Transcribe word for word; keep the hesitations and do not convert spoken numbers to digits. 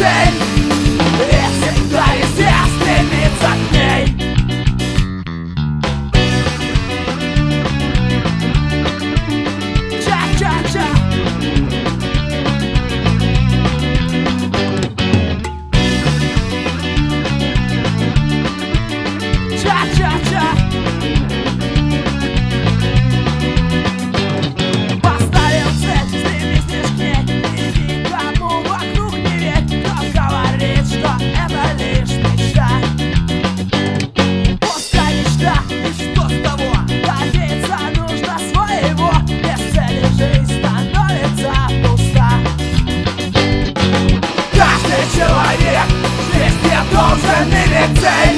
цель, и всегда везде стремится к ней. Ча-ча-ча. Ча-ча-ча. Поставил цель, стремись к ней, и никому вокруг не верь, кто говорит, что это лишь мечта. Пускай мечта, и что с того? Добиться нужно своего, без цели жизнь становится пуста. Каждый человек в жизни должен иметь цель.